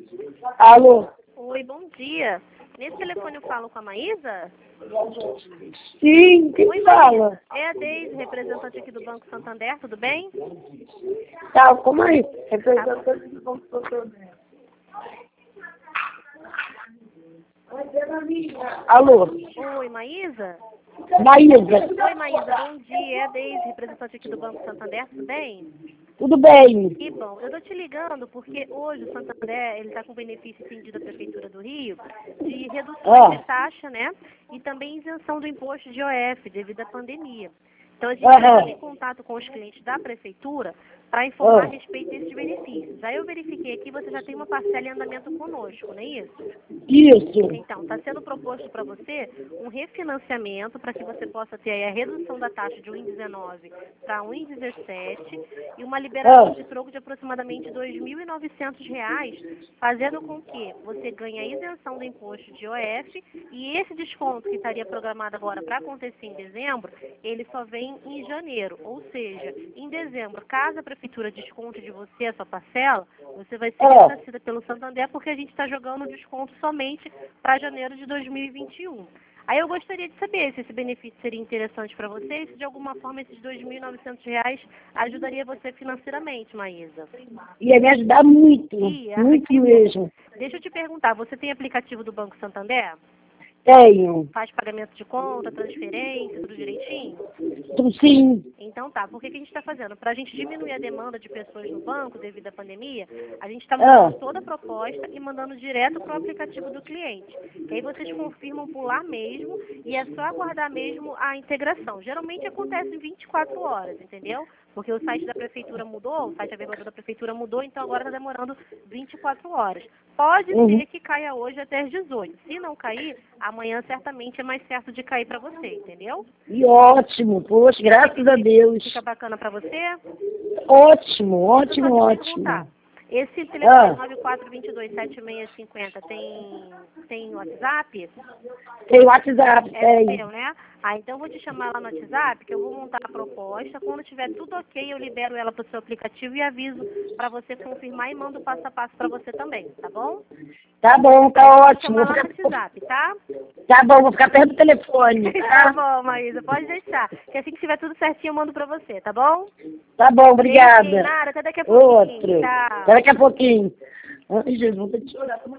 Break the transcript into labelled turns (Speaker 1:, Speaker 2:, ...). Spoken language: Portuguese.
Speaker 1: Alô?
Speaker 2: Oi, bom dia. Nesse telefone eu falo com a Maísa?
Speaker 1: Sim, quem
Speaker 2: Oi,
Speaker 1: fala?
Speaker 2: Maísa. É a Deise, representante aqui do Banco Santander, tudo bem?
Speaker 1: Tá, como aí? Representante do Banco Santander. Alô?
Speaker 2: Oi, Maísa?
Speaker 1: Maísa,
Speaker 2: Oi, Maísa, bom dia. É a Deise, representante aqui do Banco Santander, tudo bem?
Speaker 1: tudo bem?
Speaker 2: Que bom. Eu tô te ligando porque hoje o Santander, ele tá com benefício estendido da Prefeitura do Rio de redução de taxa, né? E também isenção do imposto de IOF devido à pandemia. Então a gente está em contato com os clientes da Prefeitura para informar a respeito desses benefícios. Aí eu verifiquei aqui, você já tem uma parcela em andamento conosco, não é isso?
Speaker 1: Isso.
Speaker 2: Então, está sendo proposto para você um refinanciamento para que você possa ter aí a redução da taxa de 1,19 para 1,17 e uma liberação de troco de aproximadamente R$ 2.900, fazendo com que você ganhe a isenção do imposto de IOF e esse desconto que estaria programado agora para acontecer em dezembro, ele só vem em janeiro. Ou seja, em dezembro, caso a Prefeitura desconte de você a sua parcela, você vai ser ressarcida pelo Santander porque a gente está jogando o desconto somente para janeiro de 2021. Aí eu gostaria de saber se esse benefício seria interessante para você e se de alguma forma esses R$ 2.900 ajudaria você financeiramente, Maísa.
Speaker 1: Ia me ajudar muito, muito
Speaker 2: bom.
Speaker 1: mesmo.
Speaker 2: Deixa eu te perguntar, você tem aplicativo do Banco Santander?
Speaker 1: Tenho.
Speaker 2: Faz pagamento de conta, transferência, tudo direitinho?
Speaker 1: Sim.
Speaker 2: Então tá, por que a gente está fazendo? Para a gente diminuir a demanda de pessoas no banco devido à pandemia, a gente está mudando toda a proposta e mandando direto para o aplicativo do cliente. Que aí vocês confirmam por lá mesmo e é só aguardar mesmo a integração. Geralmente acontece em 24 horas, entendeu? Porque o site da prefeitura mudou, o site da prefeitura mudou, então agora está demorando 24 horas. Pode ser que caia hoje até às 18. Se não cair, amanhã certamente é mais certo de cair para você, entendeu?
Speaker 1: E ótimo, poxa, graças a Deus.
Speaker 2: Fica bacana para você?
Speaker 1: Ótimo, ótimo, ótimo.
Speaker 2: Esse telefone 94227650 tem WhatsApp?
Speaker 1: Tem WhatsApp, tem.
Speaker 2: Seu, né? Então eu vou te chamar lá no WhatsApp, que eu vou montar a proposta. Quando tiver tudo ok, eu libero ela para o seu aplicativo e aviso para você confirmar e mando o passo a passo para você também, tá bom?
Speaker 1: Tá bom, tá ótimo.
Speaker 2: Vou chamar lá no WhatsApp, tá?
Speaker 1: Tá bom, vou ficar perto do telefone.
Speaker 2: Tá bom, Maísa, pode deixar. Que assim que tiver tudo certinho, eu mando pra você, tá bom?
Speaker 1: Tá bom, obrigada.
Speaker 2: Nada, até daqui a pouquinho.
Speaker 1: Outro.
Speaker 2: Tchau.
Speaker 1: Até daqui a pouquinho. Ai, Jesus, vou ter que chorar.